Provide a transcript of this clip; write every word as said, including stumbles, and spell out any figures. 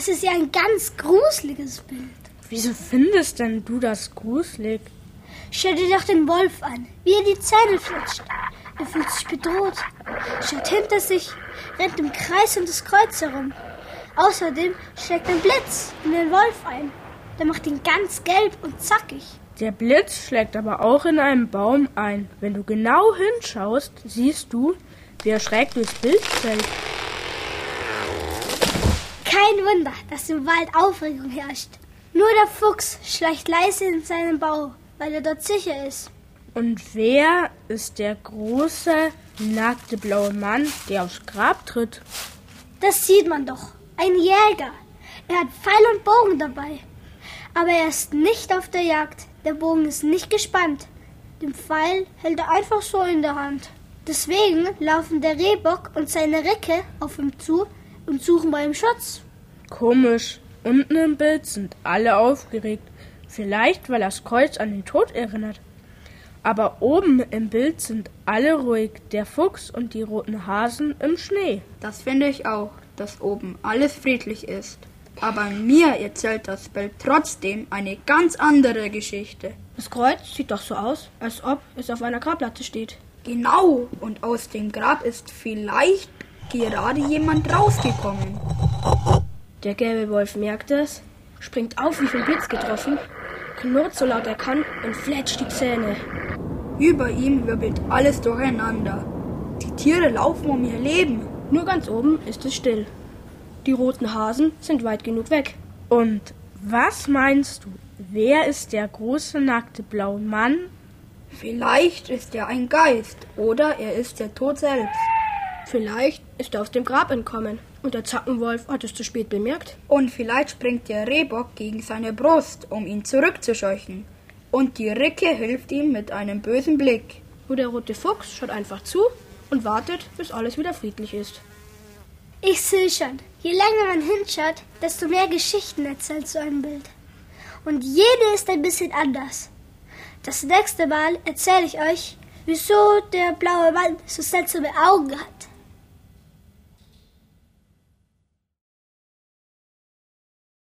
Das ist ja ein ganz gruseliges Bild. Wieso findest denn du das gruselig? Schau dir doch den Wolf an, wie er die Zähne fletscht. Er fühlt sich bedroht, schaut hinter sich, rennt im Kreis um das Kreuz herum. Außerdem schlägt ein Blitz in den Wolf ein. Der macht ihn ganz gelb und zackig. Der Blitz schlägt aber auch in einem Baum ein. Wenn du genau hinschaust, siehst du, wie er schräg durchs Bild fällt. Kein Wunder, dass im Wald Aufregung herrscht. Nur der Fuchs schleicht leise in seinen Bau, weil er dort sicher ist. Und wer ist der große, nackte blaue Mann, der aufs Grab tritt? Das sieht man doch. Ein Jäger. Er hat Pfeil und Bogen dabei. Aber er ist nicht auf der Jagd. Der Bogen ist nicht gespannt. Den Pfeil hält er einfach so in der Hand. Deswegen laufen der Rehbock und seine Recke auf ihm zu und suchen bei ihm Schutz. Komisch. Unten im Bild sind alle aufgeregt. Vielleicht, weil das Kreuz an den Tod erinnert. Aber oben im Bild sind alle ruhig. Der Fuchs und die roten Hasen im Schnee. Das finde ich auch, dass oben alles friedlich ist. Aber mir erzählt das Bild trotzdem eine ganz andere Geschichte. Das Kreuz sieht doch so aus, als ob es auf einer Grabplatte steht. Genau, und aus dem Grab ist vielleicht gerade jemand rausgekommen. Der gelbe Wolf merkt es, springt auf wie vom Blitz getroffen, knurrt so laut er kann und fletscht die Zähne. Über ihm wirbelt alles durcheinander. Die Tiere laufen um ihr Leben. Nur ganz oben ist es still. Die roten Hasen sind weit genug weg. Und was meinst du? Wer ist der große, nackte blaue Mann? Vielleicht ist er ein Geist oder er ist der Tod selbst. Vielleicht ist er aus dem Grab entkommen und der Zackenwolf hat es zu spät bemerkt. Und vielleicht springt der Rehbock gegen seine Brust, um ihn zurückzuscheuchen. Und die Ricke hilft ihm mit einem bösen Blick. Und der rote Fuchs schaut einfach zu und wartet, bis alles wieder friedlich ist. Ich sehe schon, je länger man hinschaut, desto mehr Geschichten erzählt so ein Bild. Und jede ist ein bisschen anders. Das nächste Mal erzähle ich euch, wieso der blaue Mann so seltsame Augen hat.